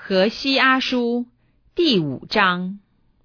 何西阿书第5章。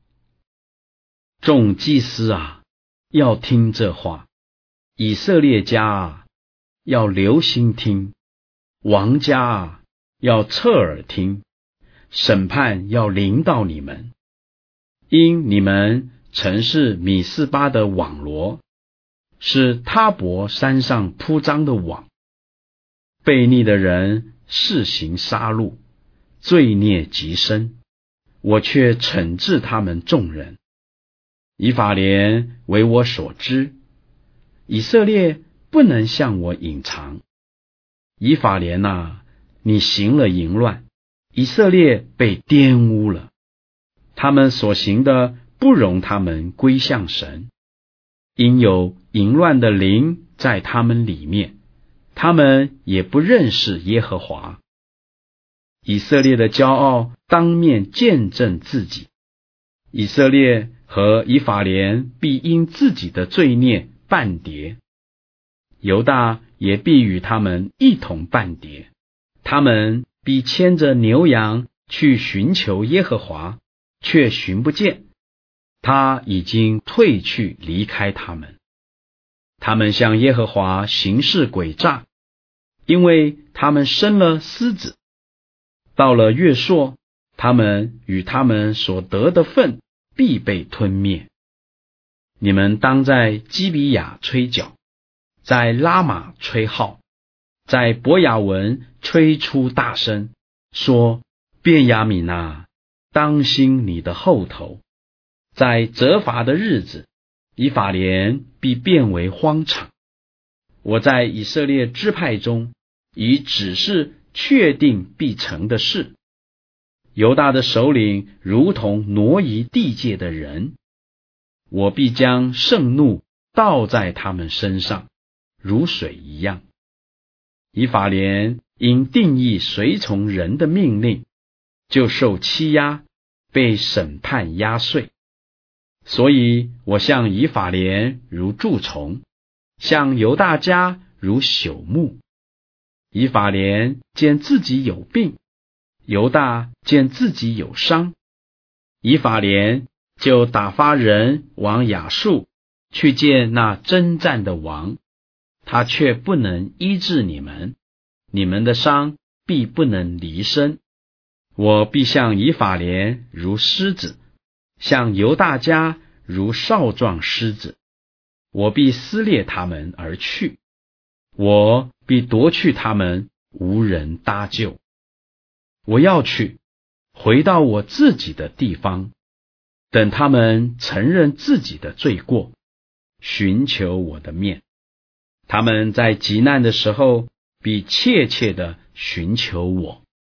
众祭司啊，要听这话；以色列家啊，要留心听；王家啊，要侧耳听。审判要临到你们，因你们曾是米斯巴的网罗，是他伯山上铺张的网。悖逆的人施行杀戮，罪孽极深，我却惩治他们众人。以法莲为我所知，以色列不能向我隐藏。以法莲啊，你行了淫乱，以色列被玷污了。他们所行的不容他们归向神，因有淫乱的灵在他们里面，他们也不认识耶和华。以色列的骄傲当面见证自己，以色列和以法莲必因自己的罪孽半跌，犹大也必与他们一同半跌。他们必牵着牛羊去寻求耶和华，却寻不见，他已经退去离开他们。他们向耶和华行事诡诈，因为他们生了狮子。到了月朔，他们与他们所得的分必被吞灭。你们当在基比亚吹角，在拉玛吹号，在伯亚文吹出大声，说：便雅悯啊，当心你的后头。在责罚的日子，以法莲必变为荒场。我在以色列支派中已指示确定必成的事。犹大的首领如同挪移地界的人，我必将盛怒倒在他们身上，如水一样。以法莲因定义随从人的命令，就受欺压，被审判压碎。所以我向以法莲如蛀虫，向犹大家如朽木。以法莲见自己有病，犹大见自己有伤。以法莲就打发人往亚述去见那征战的王，他却不能医治你们，你们的伤必不能离身。我必向以法莲如狮子，向犹大家如少壮狮子。我必撕裂他们而去，我必夺去他们，无人搭救。我要去，回到我自己的地方，等他们承认自己的罪过，寻求我的面。他们在急难的时候，必切切地寻求我。